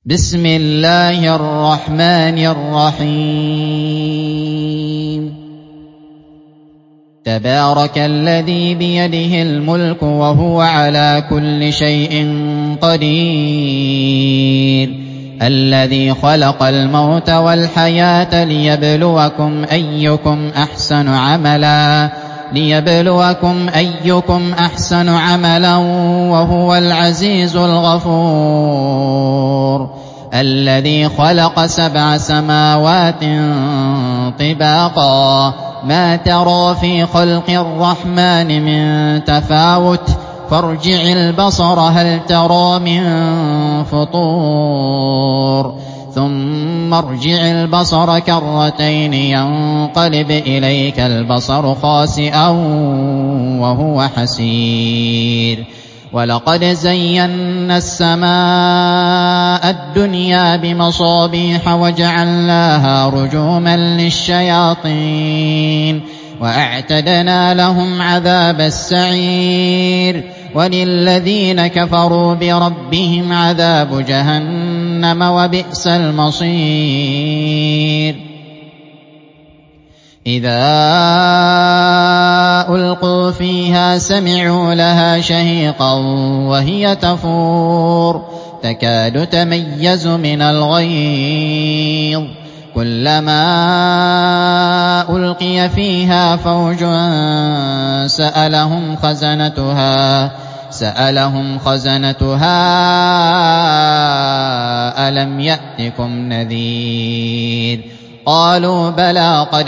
بسم الله الرحمن الرحيم تبارك الذي بيده الملك وهو على كل شيء قدير الذي خلق الموت والحياة ليبلوكم أيكم أحسن عملا وهو العزيز الغفور الذي خلق 7 سماوات طباقا ما ترى في خلق الرحمن من تفاوت فارجع البصر هل ترى من فطور ثم ارجع البصر كرتين ينقلب إليك البصر خاسئا وهو حسير ولقد زينا السماء الدنيا بمصابيح وجعلناها رجوما للشياطين وأعتدنا لهم عذاب السعير وللذين كفروا بربهم عذاب جهنم وبئس المصير إذا ألقوا فيها سمعوا لها شهيقا وهي تفور تكاد تميز من الغيظ كلما ألقي فيها فوج سألهم خزنتها ألم يأتكم نذير قالوا بلى قد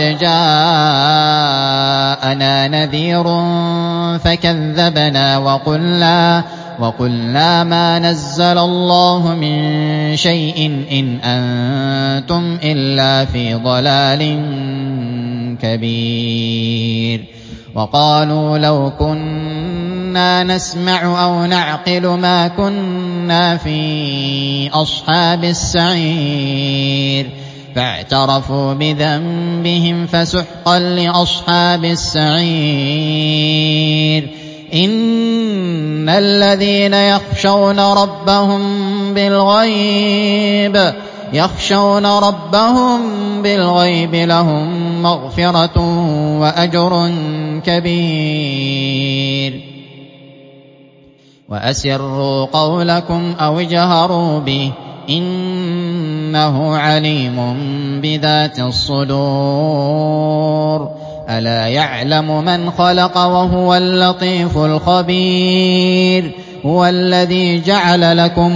جاءنا نذير فكذبنا وقلنا ما نزل الله من شيء إن أنتم إلا في ضلال كبير وقالوا لو كنا نسمع أو نعقل ما كنا في أصحاب السعير فاعترفوا بذنبهم فسحقا لأصحاب السعير إن الذين يخشون ربهم بالغيب لهم مغفرة وأجر كبير وأسروا قولكم أو اجهروا به إنه عليم بذات الصدور ألا يعلم من خلق وهو اللطيف الخبير هو الذي جعل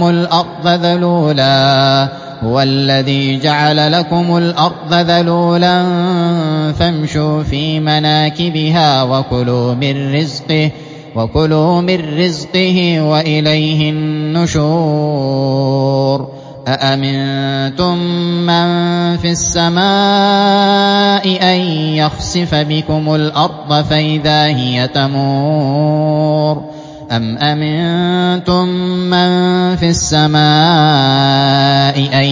لكم الأرض ذلولا فامشوا في مناكبها وكلوا من رزقه وإليه النشور أأمنتم من في السماء أن يخسف بكم الأرض فإذا هي تمور أم أمنتم من في السماء أن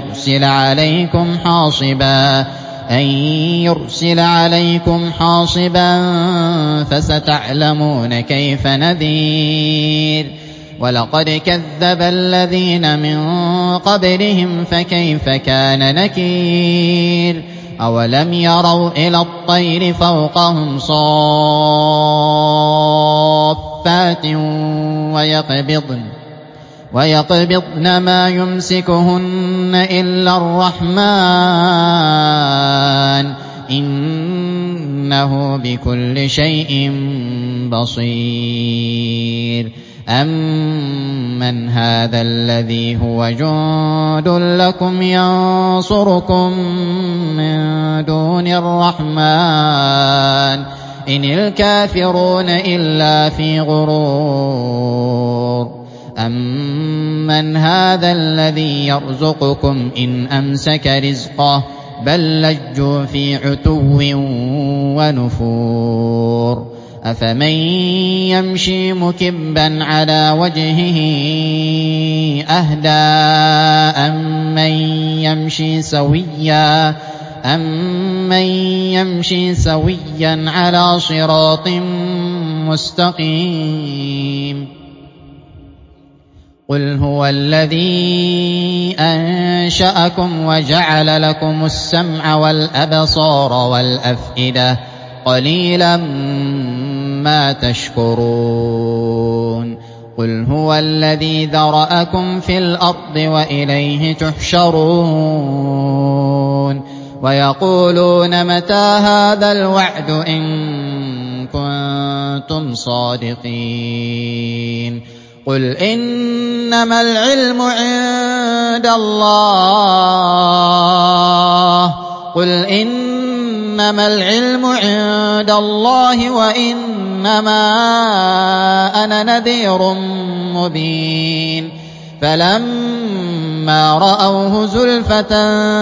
يرسل عليكم حاصبا فستعلمون كيف نذير ولقد كذب الذين من قبلهم فكيف كان نكير أولم يروا إلى الطير فوقهم صافات ويقبضن ما يمسكهن إلا الرحمن إنه بكل شيء بصير أمن هذا الذي هو جند لكم ينصركم من دون الرحمن إن الكافرون إلا في غرور أمن هذا الذي يرزقكم إن أمسك رزقه بل لجوا في عتو ونفور أفمن يمشي مكبا على وجهه أهدى أمن يمشي سويا على صراط مستقيم قُلْ هُوَ الَّذِي أَنشَأَكُمْ وَجَعَلَ لَكُمُ السَّمْعَ وَالْأَبْصَارَ وَالْأَفْئِدَةَ ۖ قَلِيلًا مَّا تَشْكُرُونَ قُلْ هُوَ الَّذِي ذَرَأَكُمْ فِي الْأَرْضِ وَإِلَيْهِ تُحْشَرُونَ وَيَقُولُونَ مَتَىٰ هَٰذَا الْوَعْدُ إِن كُنتُمْ صَادِقِينَ قُلْ إِنَّمَا الْعِلْمُ عِندَ اللَّهِ وَإِنَّمَا أَنَا نَذِيرٌ مُّبِينٌ فَلَمَّا رَأَوْهُ زُلْفَةً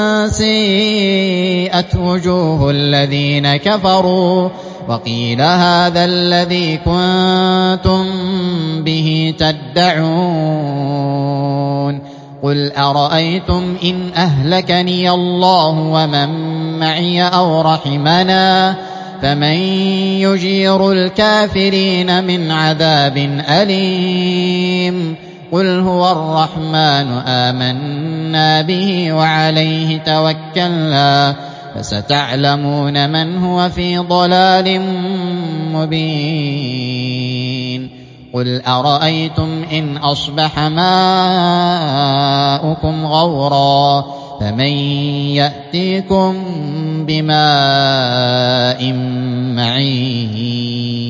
سِيئَتْ وُجُوهُ الَّذِينَ كَفَرُوا وَقِيلَ هَٰذَا الَّذِي كُنتُم بِهِ تَدَّعُونَ قُلْ أَرَأَيْتُمْ إِنْ أَهْلَكَنِيَ اللَّهُ وَمَن مَّعِيَ أَوْ رَحِمَنَا فَمَن يُجِيرُ الْكَافِرِينَ مِنْ عَذَابٍ أَلِيمٍ قُلْ هُوَ الرَّحْمَٰنُ آمَنَّا بِهِ وَعَلَيْهِ تَوَكَّلْنَا فَسَتَعْلَمُونَ مَنْ هُوَ فِي ضَلَالٍ مُّبِينٍ قُلْ أَرَأَيْتُمْ إِنْ أَصْبَحَ مَاؤُكُمْ غَوْرًا فَمَن يَأْتِيكُم بِمَاءٍ مَّعِينٍ